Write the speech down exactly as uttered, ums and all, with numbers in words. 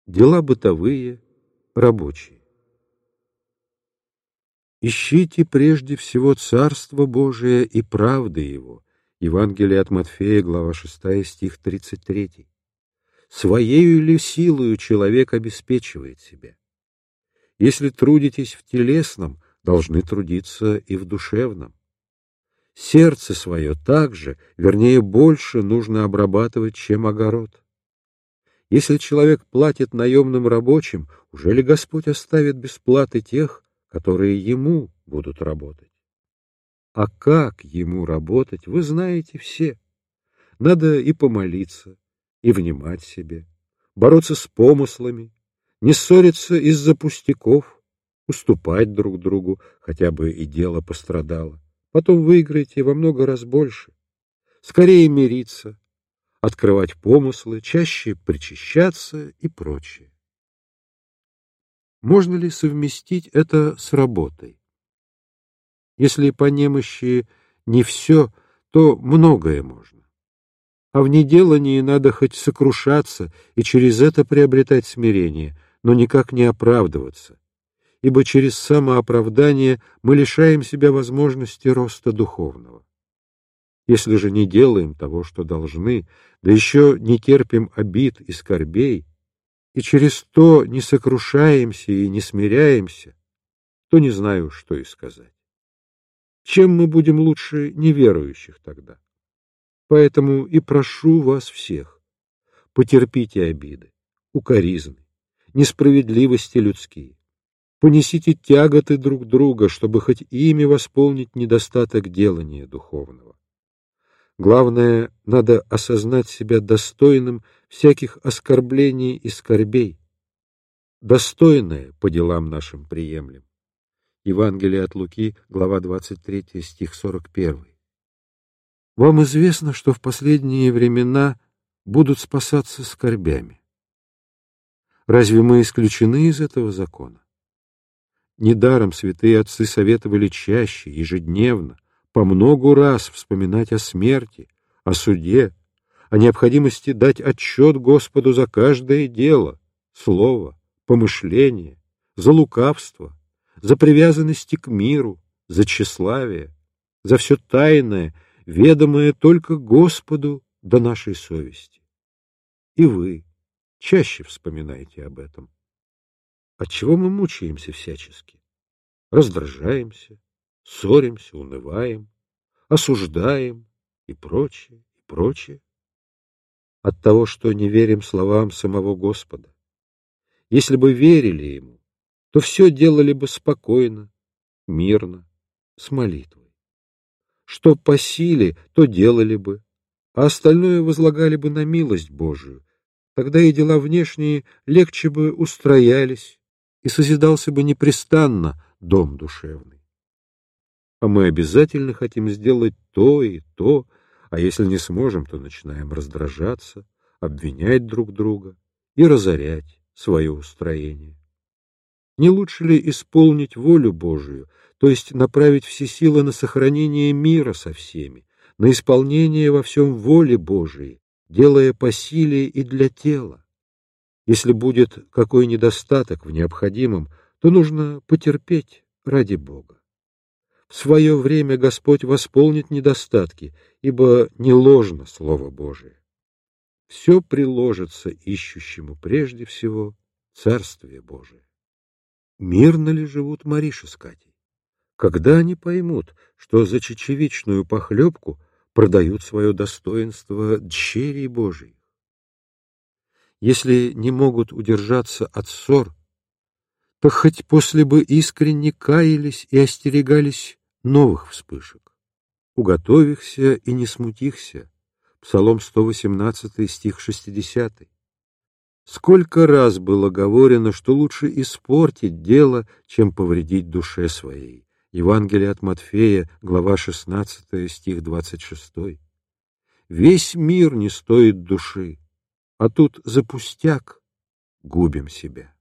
Дела бытовые, рабочие. Ищите прежде всего Царство Божие и правды Его. Евангелие от Матфея, глава шестая, стих тридцать третий. Своею ли силою человек обеспечивает себя? Если трудитесь в телесном, должны трудиться и в душевном. Сердце свое также, вернее, больше нужно обрабатывать, чем огород. Если человек платит наемным рабочим, уже ли Господь оставит без платы тех, которые ему будут работать? А как ему работать, вы знаете все. Надо и помолиться, и внимать себе, бороться с помыслами, не ссориться из-за пустяков, уступать друг другу, хотя бы и дело пострадало. Потом выиграете во много раз больше. Скорее мириться, открывать помыслы, чаще причащаться и прочее. Можно ли совместить это с работой? Если по немощи не все, то многое можно. А в неделании надо хоть сокрушаться и через это приобретать смирение, но никак не оправдываться, ибо через самооправдание мы лишаем себя возможности роста духовного. Если же не делаем того, что должны, да еще не терпим обид и скорбей, и через то не сокрушаемся и не смиряемся, то не знаю, что и сказать. Чем мы будем лучше неверующих тогда? Поэтому и прошу вас всех, потерпите обиды, укоризны, несправедливости людские, понесите тяготы друг друга, чтобы хоть ими восполнить недостаток делания духовного. Главное, надо осознать себя достойным всяких оскорблений и скорбей. Достойное по делам нашим приемлем. Евангелие от Луки, глава двадцать третья, стих сорок первый. Вам известно, что в последние времена будут спасаться скорбями. Разве мы исключены из этого закона? Недаром святые отцы советовали чаще, ежедневно, по многу раз вспоминать о смерти, о суде, о необходимости дать отчет Господу за каждое дело, слово, помышление, за лукавство, за привязанности к миру, за тщеславие, за все тайное, ведомое только Господу до нашей совести. И вы чаще вспоминайте об этом. Отчего мы мучаемся всячески? Раздражаемся, ссоримся, унываем, осуждаем и прочее, и прочее. От того, что не верим словам самого Господа. Если бы верили Ему, то все делали бы спокойно, мирно, с молитвой. Что по силе, то делали бы, а остальное возлагали бы на милость Божию. Тогда и дела внешние легче бы устроялись, и созидался бы непрестанно дом душевный. А мы обязательно хотим сделать то и то, а если не сможем, то начинаем раздражаться, обвинять друг друга и разорять свое устроение. Не лучше ли исполнить волю Божию, то есть направить все силы на сохранение мира со всеми, на исполнение во всем воли Божией, делая по силе и для тела? Если будет какой недостаток в необходимом, то нужно потерпеть ради Бога. В свое время Господь восполнит недостатки, ибо не ложно Слово Божие. Все приложится ищущему прежде всего Царствие Божие. Мирно ли живут Мариша с Катей? Когда они поймут, что за чечевичную похлебку продают свое достоинство дщерей Божиих? Если не могут удержаться от ссор, то хоть после бы искренне каялись и остерегались новых вспышек. Уготовихся и не смутихся. Псалом сто восемнадцатый, стих шестидесятый. Сколько раз было говорено, что лучше испортить дело, чем повредить душе своей. Евангелие от Матфея, глава шестнадцатая, стих двадцать шестой. Весь мир не стоит души, а тут за пустяк губим себя.